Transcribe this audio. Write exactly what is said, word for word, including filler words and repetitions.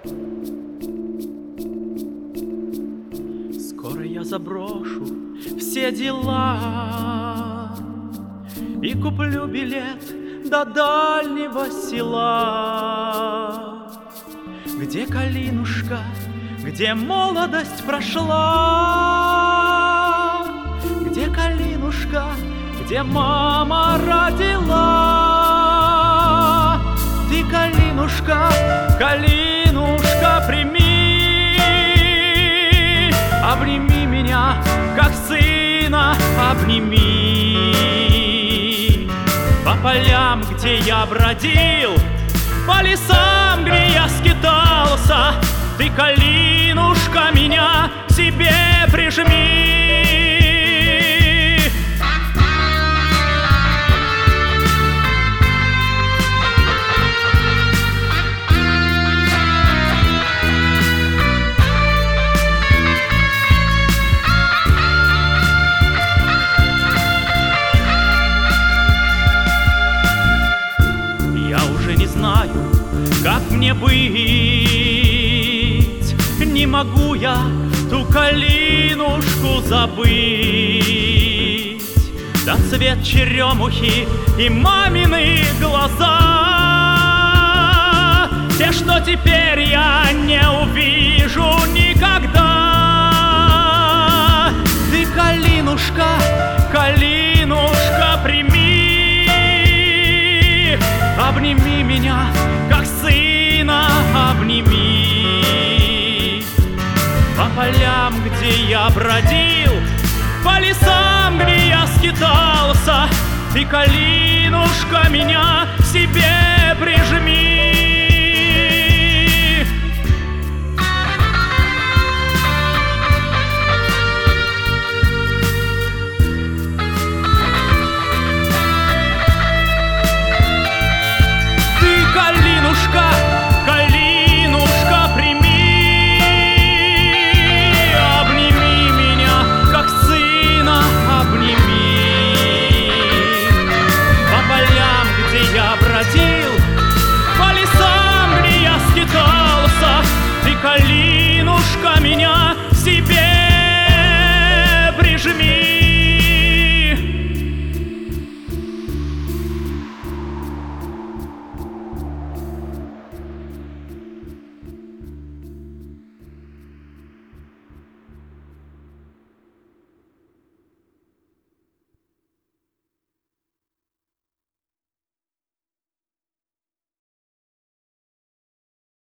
Скоро я заброшу все дела и куплю билет до дальнего села, где калинушка, где молодость прошла, где калинушка, где мама родила. Ты, калинушка, калинушка, прими, обними меня, как сына, обними. По полям, где я бродил, по лесам, где я скитался, ты, калинушка, меня к себе прижми. Как мне быть? Не могу я ту калинушку забыть. Да цвет черемухи и мамины глаза, те, что теперь я не увижу никогда. Ты, калинушка, калинушка, прими, обними меня, как сына, обними. По полям, где я бродил, по лесам, где я скитался, ты, калинушка, меня к себе